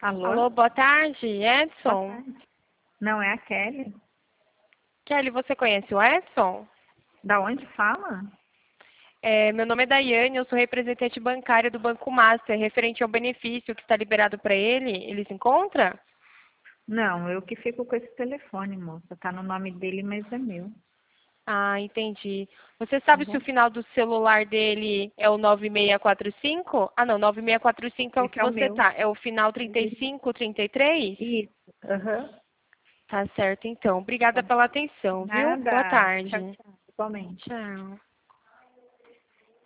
Alô? Alô, boa tarde, Boa Edson. tarde. Não, é a Kelly. Kelly, você conhece o Edson? Da onde fala? Meu nome é Daiane, eu sou representante bancária do Banco Master, referente ao benefício que está liberado para ele. Ele se encontra? Não, eu que fico com esse telefone, moça. Tá no nome dele, mas é meu. Ah, entendi. Você Tá sabe se bom? o final do celular dele é o 9645? Ah, não, 9645 é o Esse que é o você meu. tá. É o final 3533? Isso. Aham. Tá certo, então. Obrigada Tá. pela atenção, viu? Boa Nada. Tchau, tarde. tchau. Igualmente. Tchau.